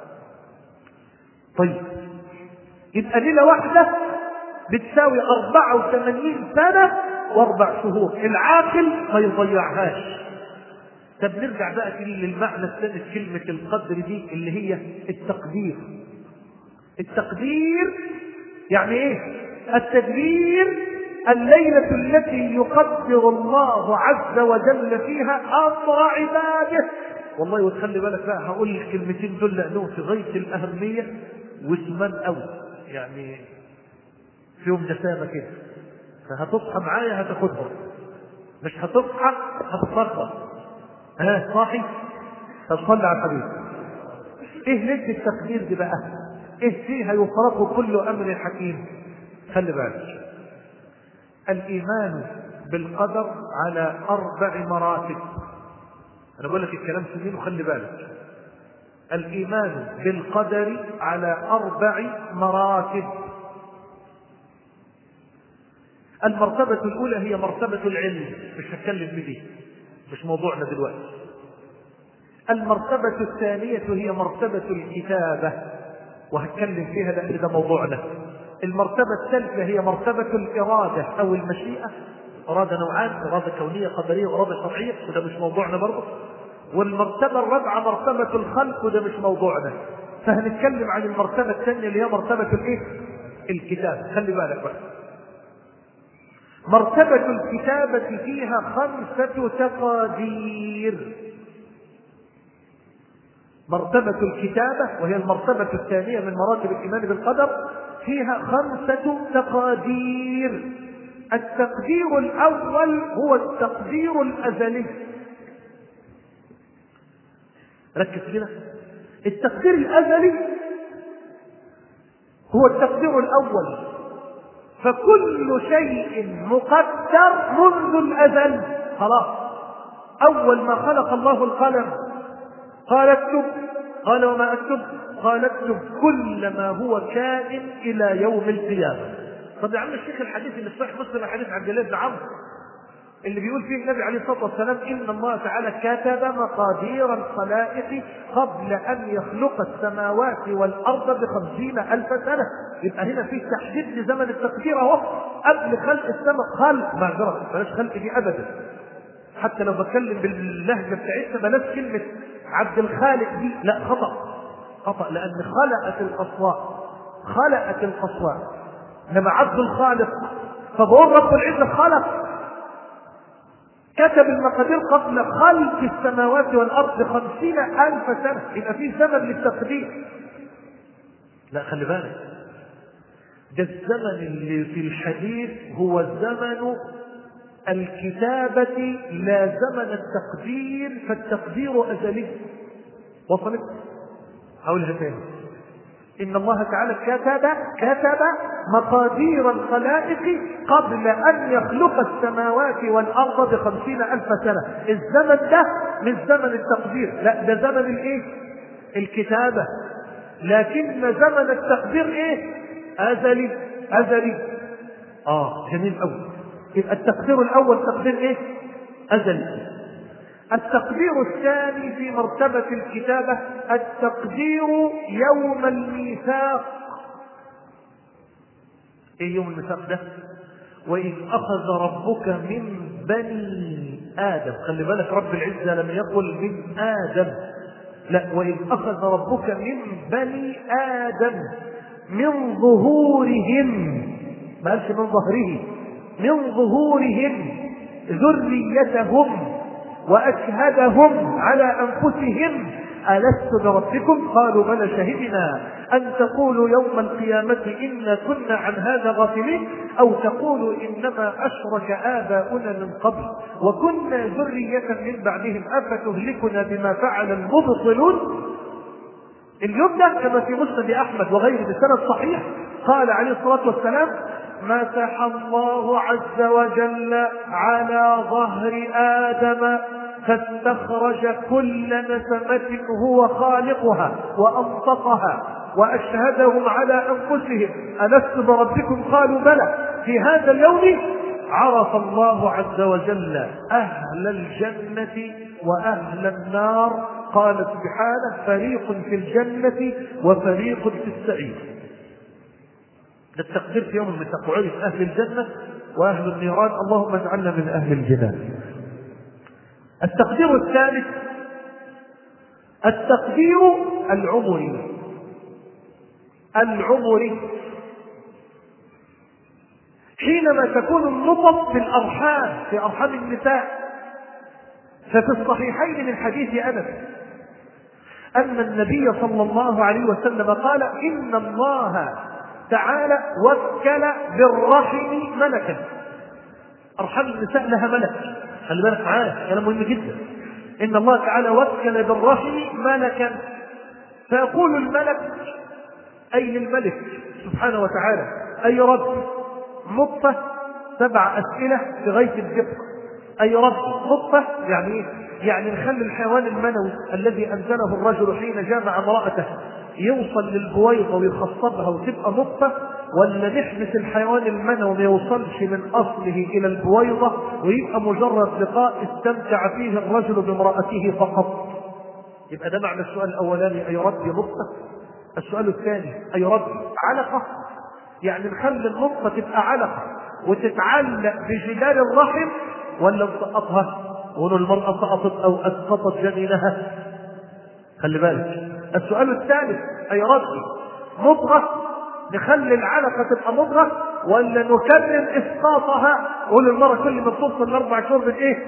طيب يبقى ليلة واحدة بتساوي أربعة وثمانين سنة وأربع شهور، العاقل ما يضيعهاش. طب نرجع بقى للمعنى الثاني في كلمة القدر دي اللي هي التقدير. التقدير يعني ايه؟ التدبير، الليلة التي يقدر الله عز وجل فيها أمر عباده. والله وتخلي بالك بقى، هقول الكلمتين دول لأنهم في غاية الأهمية واسمان قوي، يعني فيهم جسامة كده، فهتصحى معايا هتاخدهم، مش هتصحى هتتلخبط. ها صاحي؟ طب صلي على الحبيب. ايه ليلة التقدير دي بقى؟ ايه فيها يفرق كل امر حكيم؟ خلي بالك، الايمان بالقدر على اربع مراتب. انا بقول لك الكلام سنين وخلي بالك. الايمان بالقدر على اربع مراتب. المرتبة الاولى هي مرتبة العلم، مش هتكلم بدي، مش موضوعنا دلوقتي. المرتبة الثانية هي مرتبة الكتابة، وهتكلم فيها لأن ده موضوعنا. المرتبة الثالثة هي مرتبة الإرادة أو المشيئة، إرادة نوعان، إرادة كونية قدرية وإرادة شرعية، وده مش موضوعنا برضه. والمرتبة الرابعة مرتبة الخلق، وده مش موضوعنا. فهنتكلم عن المرتبة الثانية اللي هي مرتبة الإيه؟ الكتابة. خلي بالك بقى، مرتبة الكتابة فيها خمسة تقادير. مرتبة الكتابة وهي المرتبة الثانية من مراتب الإيمان بالقدر فيها خمسة تقادير. التقدير الأول هو التقدير الأزلي. ركز كده، التقدير الأزلي هو التقدير الأول، فكل شيء مقدر منذ الأزل. خلاص، أول ما خلق الله القلم قال اكتب، قال وما اكتب؟ قال اكتب كل ما هو كائن الى يوم القيامه. طب يا عم الشيخ، الحديث اللي في صحيح مسلم حديث عبد الله بن عمرو اللي بيقول فيه النبي عليه الصلاه والسلام ان الله تعالى كتب مقادير الخلائق قبل ان يخلق السماوات والارض بخمسين الف سنه. يبقى هنا في تحديد لزمن التقدير اهو، قبل خلق السماء. خلق معذره، بلاش خلق دي ابدا، حتى لو بتكلم باللهجه بتاعتنا بلاش كلمه عبد الخالق دي، لا خطأ خطأ، لأن خلقت الأصوات خلقت الأصوات إنما عبد الخالق. فبقول رب العزة خلق، كتب المقادير قبل خلق السماوات والأرض بخمسين ألف سنة، يبقى في زمن للتقدير. لا خلي بالك، ده الزمن اللي في الحديث هو زمن الكتابة لا زمن التقدير، فالتقدير أزلي. وصلت؟ هقولها تاني، إن الله تعالى كتب كتب مقادير الخلائق قبل أن يخلق السماوات والأرض بخمسين ألف سنة. الزمن ده مش زمن التقدير، لا ده زمن الإيه؟ الكتابة. لكن زمن التقدير إيه؟ أزلي أزلي. آه جميل أوي. يبقى التقدير الأول تقدير إيه؟ أزلي. التقدير الثاني في مرتبة الكتابة التقدير يوم الميثاق. ايه يوم الميثاق ده؟ وإذ أخذ ربك من بني آدم. خلي بالك، رب العزة لم يقل من آدم، لا، وإذ أخذ ربك من بني آدم من ظهورهم، ما قالش من ظهره، من ظهورهم ذريتهم وأشهدهم على أنفسهم ألست بربكم؟ قالوا بلى شهدنا أن تقولوا يوم القيامة إنا كنا عن هذا غافلين أو تقولوا إنما أشرك آباؤنا من قبل وكنا ذرية من بعدهم أفتهلكنا بما فعل المبطلون. اليوم ده كما في مسند أحمد وغيره بسند صحيح قال عليه الصلاة والسلام: مسح الله عز وجل على ظهر آدم فاستخرج كل نسمة هو خالقها وأنطقها وأشهدهم على أنفسهم ألست بربكم؟ قالوا بلى. في هذا اليوم عرف الله عز وجل أهل الجنة وأهل النار، قال سبحانه: فريق في الجنة وفريق في السعير. ده التقدير في يوم من تقعد أهل الجنة وأهل النيران، اللهم اجعلنا من أهل الجنان. التقدير الثالث التقدير العمري. العمري حينما تكون النطف في الأرحام، في أرحام النساء، ففي الصحيحين من حديث أنس أن النبي صلى الله عليه وسلم قال: إن الله تعالى وكل بالرحم ملكا. أرحام النساء لها ملك، خلي بالك معايا، كلام مهم جدا. إن الله تعالى وكل بالرحم ملكا، فيقول الملك أي للملك سبحانه وتعالى: أي رب نطفة، سبع أسئلة بغاية الدقة. أي رب نطفة يعني إيه؟ يعني نخلي الحيوان المنوي الذي أنزله الرجل حين جامع امرأته يوصل للبويضة ويخصبها وتبقى نطفة، ولا نحبس الحيوان المنوي ما يوصلش من أصله إلى البويضة ويبقى مجرد لقاء استمتع فيه الرجل بامرأته فقط؟ يبقى ده معنى السؤال الأولاني: أي رب نطفة. السؤال الثاني: أي رب علقة، يعني نخلي النطفة تبقى علقة وتتعلق بجدار الرحم، ولا نسقطها ونقول المرأة سقطت أو أسقطت جنينها؟ خلي بالك. السؤال الثالث: أي رب مضغة، نخلي العلقة تبقى مضغة، ولا نكرر إسقاطها ونقول المرأة كل ما توصل لأربع شهور بت إيه؟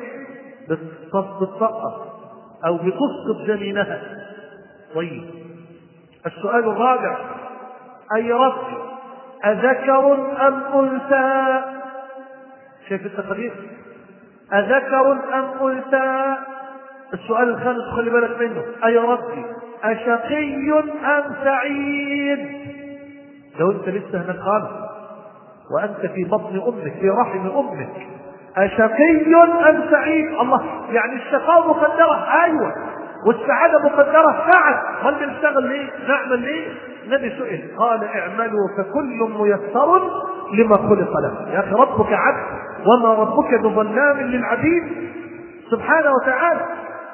بتسقط أو بتسقط جنينها. طيب السؤال الرابع: أي رب أذكر أم أنثى؟ شايف التقدير؟ أذكر أم أنثى. السؤال الخامس خلي بالك منه: أي ربي أشقي أم سعيد؟ لو أنت لسه هناك خالص وأنت في بطن أمك، في رحم أمك، أشقي أم سعيد؟ الله، يعني الشقاء مقدرة، أيوة، والسعادة مقدرة، نعم. ما بنشتغل ليه؟ نعمل ليه؟ النبي سئل قال: اعملوا فكل ميسر لما خلق له. يا أخي ربك عبد وما ربك بظلام للعبيد سبحانه وتعالى.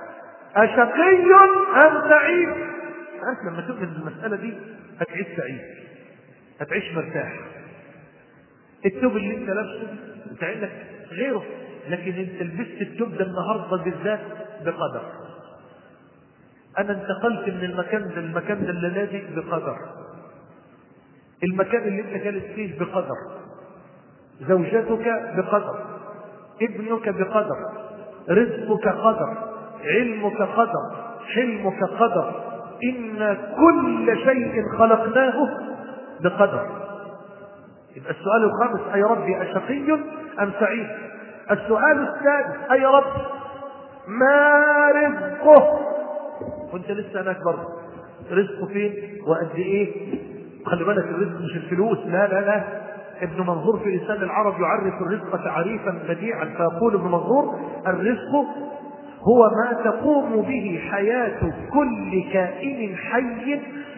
أشقي أم سعيد؟ عارف لما تؤمن بالمسألة دي هتعيش سعيد، هتعيش مرتاح. التوب اللي انت لابسه انت عندك غيره، لكن انت لبست التوب ده النهارده بالذات بقدر. انا انتقلت من المكان ده المكان ده الليله دي بقدر. المكان اللي انت جالس فيه بقدر، زوجتك بقدر، ابنك بقدر، رزقك قدر، علمك قدر، حلمك قدر. إن كل شيء خلقناه بقدر. يبقى السؤال الخامس: أي ربي أشقي أم سعيد؟ السؤال السادس: أي رب ما رزقه؟ وانت لسه هناك برضه، رزقه فين وقد ايه؟ خلي بالك الرزق مش الفلوس، لا لا لا. ابن منظور في لسان العرب يعرف الرزق تعريفا بديعا، فيقول ابن منظور: الرزق هو ما تقوم به حياة كل كائن حي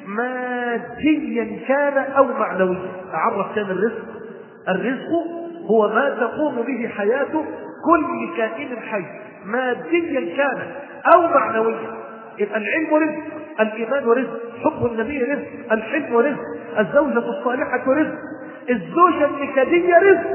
ماديا كان أو معنويا. أعرف كان الرزق: الرزق هو ما تقوم به حياة كل كائن حي ماديا كان أو معنويا. يبقى العلم رزق، الإيمان رزق، حب النبي رزق، الحلم رزق، الزوجة الصالحة رزق، الزوجة النكدية رزق،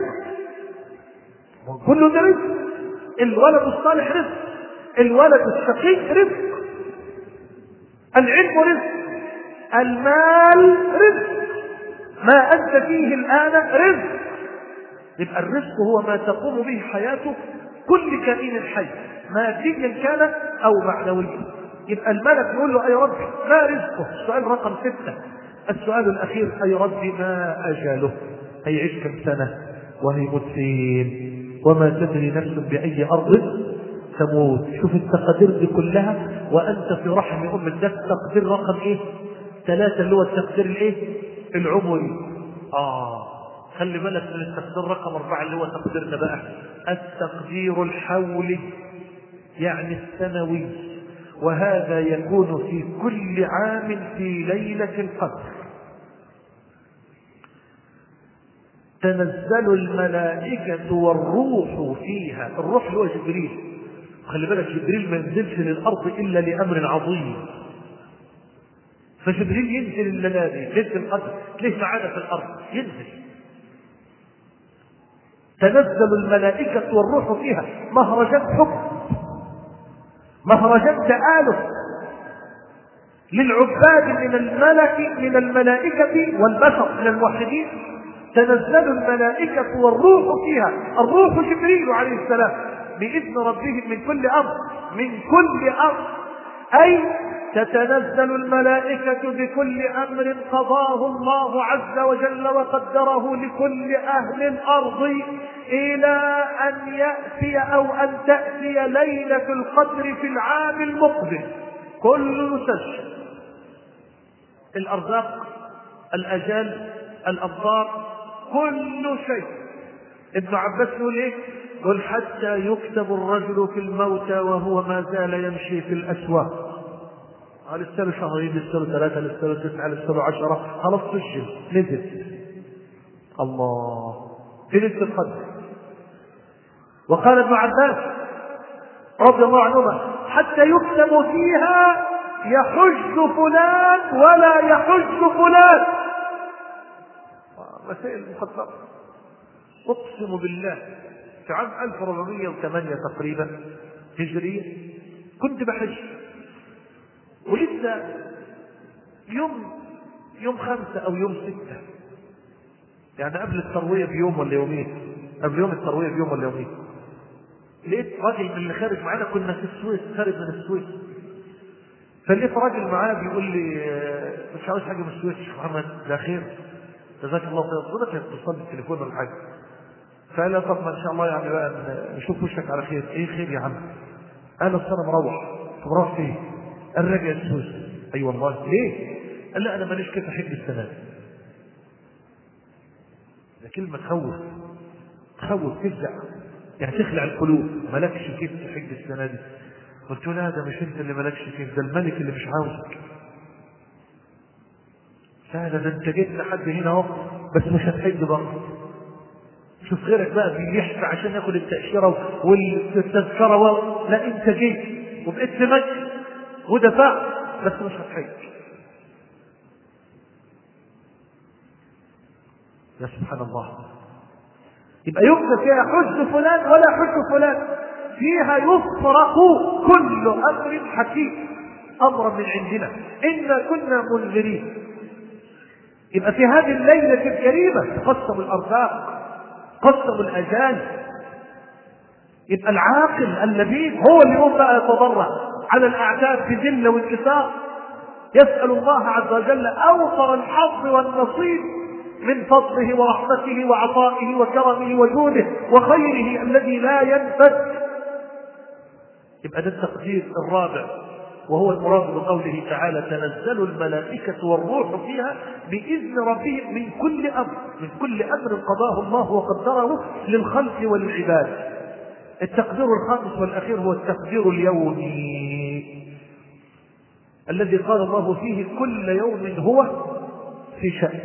كل ده رزق. الولد الصالح رزق، الولد الشقي رزق، العلم رزق، المال رزق. ما أنت فيه الآن رزق. يبقى الرزق هو ما تقوم به حياته كل كائن حي ماديا كان أو معنويا. يبقى الملك يقول له أي رب ما رزقه؟ السؤال رقم ستة. السؤال الأخير أي رب ما أجله؟ هيعيش كم سنة وهيموت فين؟ وما تدري نفس بأي أرض تموت. شوف التقدير دي كلها وأنت في رحم أم. ده التقدير رقم إيه؟ ثلاثة، اللي هو التقدير الإيه؟ العمري. آه خلي بالك من التقدير رقم أربعة اللي هو تقديرنا بقى، التقدير الحولي يعني السنوي، وهذا يكون في كل عام في ليلة القدر. تنزل الملائكة والروح فيها. الروح هو جبريل. خلي بالك جبريل ما ينزلش للأرض إلا لأمر عظيم، فجبريل ينزل الليلة ليلة القدر. ليه معانا في الأرض؟ ينزل. تنزل الملائكة والروح فيها. مهرجان حب، مهرجان تآلف للعباد من الملك من الملائكة والبشر من الموحدين. تنزل الملائكة والروح فيها. الروح جبريل عليه السلام بإذن ربهم من كل أمر، من كل أمر، أي تتنزل الملائكة بكل أمر قضاه الله عز وجل وقدره لكل أهل الأرض إلى أن يأتي أو أن تأتي ليلة القدر في العام المقبل. كل مسجل، الأرزاق، الأجال، الأمطار، كل شيء. ابن عباس يقول ايه؟ قل حتى يكتب الرجل في الموتى وهو ما زال يمشي في الأسواق. لسه شهرين، لسه ثلاثة، لسه تسعة، لسه عشرة، خلاص سجل نزل. الله في ليلة القدر. وقال ابن عباس رضي الله عنهما حتى يكتب فيها يحج فلان ولا يحج فلان. مسائل مخططة. اقسم بالله في عام ألف وأربعمائة وثمانية تقريبا هجرية كنت بحج، ولسه يوم يوم خمسة او يوم ستة، يعني قبل التروية بيوم ولا يومين، قبل يوم التروية بيوم ولا يومين، لقيت راجل من اللي خارج معانا، كنا في السويس، خارج من السويس، فلقيت راجل معاه بيقول لي مش عاوز حاجة من السويس يا شيخ محمد؟ لا خير جزاك الله خير. قلت له اتصل بالتليفون ولا حاجة؟ فقال لي طب ما ان شاء الله يعني بقى نشوف وشك على خير. ايه خير يا عم؟ قال اصل انا مروح. طب مروح فين؟ قال راجع السويس. اي أيوة والله. ليه؟ قال لا انا ماليش كيف احج السنه دي. ده كلمه تخوف، تخوف تفزع، يعني تخلع القلوب. مالكش كيف تحج السنه دي. قلت له لا ده مش انت اللي مالكش كيف، ده الملك اللي مش عاوزك. لا ده انت جيت لحد هنا اهو بس مش هتحج برضه. شوف غيرك بقى بيحفى عشان ياخد التأشيرة والتذكرة و... لا انت جيت وبقيت في مكة ودفعت بس مش هتحج. يا سبحان الله. يبقى يكتب فيها حج فلان ولا حج فلان، فيها يفرق كل امر حكيم امرا من عندنا انا كنا منذرين. يبقى في هذه الليله الكريمه قسموا الارزاق، قسموا الاجال. يبقى العاقل اللبيب هو اللي يقوم بقى يتضرع على الاعداد بذله وانكسار، يسال الله عز وجل اوفر الحظ والنصيب من فضله ورحمته وعطائه وكرمه وجوده وخيره الذي لا ينفد. يبقى ده التقدير الرابع، وهو المراد بقوله تعالى تنزل الملائكة والروح فيها بإذن ربهم من كل أمر، من كل أمر قضاه الله وقدره للخلق والعباد. التقدير الخامس والأخير هو التقدير اليومي الذي قال الله فيه كل يوم هو في شأن.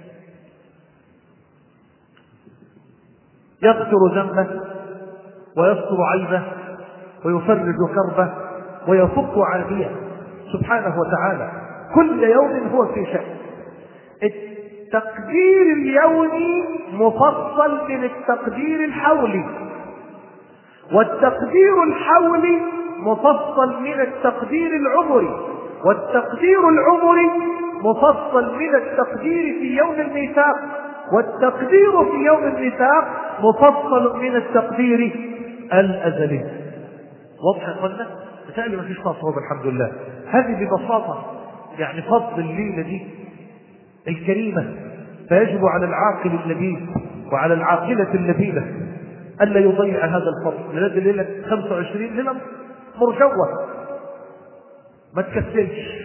يغفر ذنبه ويستر عيبه ويفرج كربه ويفك عافيه سبحانه وتعالى. كل يوم هو في شأن. التقدير اليومي مفصل من التقدير الحولي، والتقدير الحولي مفصل من التقدير العمري، والتقدير العمري مفصل من التقدير في يوم الميثاق، والتقدير في يوم الميثاق مفصل من التقدير الأزلي. واضح يا اخوانا؟ بتقلي ما فيش تصوب الحمد لله. هذه ببساطة يعني فضل الليلة دي الكريمة. فيجب على العاقل اللبيب وعلى العاقلة اللبيبة ألا يضيع هذا الفضل. لذلك الليلة خمسة وعشرين ليلة مرجوة، ما تكسلش.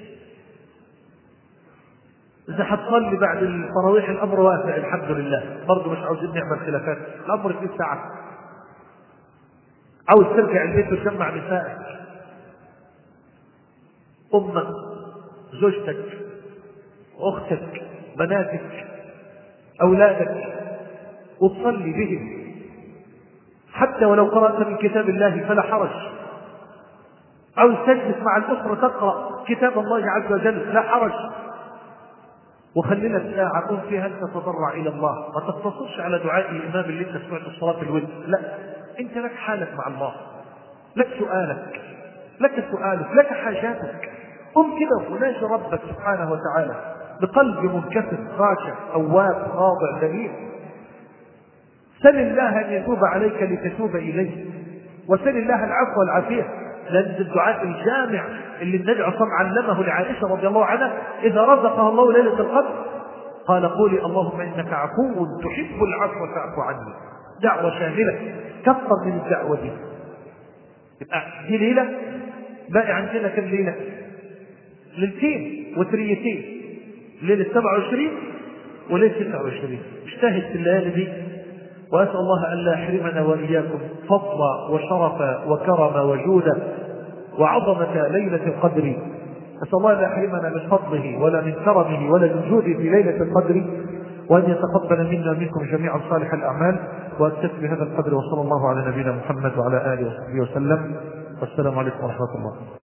إذا حتصلي بعد التراويح الأمر واسع الحمد لله، برضه مش عاوزين نعمل خلافات، الأمر في ساعة. عاوز ترجع البيت وتجمع نسائك، أمك، زوجتك، أختك، بناتك، أولادك، وتصلي بهم حتى ولو قرأت من كتاب الله فلا حرج. عاوز تجلس مع الأسرة تقرأ كتاب الله عز وجل لا حرج. وخلينا الساعة قم فيها أنت تضرع إلى الله، ما تقتصرش على دعاء الإمام اللي أنت سمعت الصلاة الود، لا، أنت لك حالك مع الله، لك سؤالك، لك سؤالك، لك حاجاتك. قم كده وناجي ربك سبحانه وتعالى بقلب منكسر خاشع أواب خاضع ذليل. سل الله أن يتوب عليك لتتوب إليه، وسل الله العفو والعافية. لأن الدعاء الجامع اللي النبي صلى الله عليه وسلم علمه لعائشة رضي الله عنها إذا رزقها الله ليلة القدر قال قولي اللهم إنك عفو تحب العفو فاعف عني. دعوة شاملة، كثر من الدعوة دي. يبقى دي ليلة باقي عندنا كم ليلة؟ ليلتين وتريتين، ليلة سبعة وعشرين وليلة تسعة وعشرين. اجتهد في الليالي دي، وأسأل الله أن لا يحرمنا وإياكم فضل وشرف وكرم وجود وعظمة ليلة القدر. أسأل الله أن لا يحرمنا من فضله ولا من كرمه ولا من جوده في ليلة القدر، وأن يتقبل منا منكم جميعا صالح الأعمال. وأكتفي بهذا القدر، وصلى الله على نبينا محمد وعلى آله وصحبه وسلم، والسلام عليكم ورحمة الله.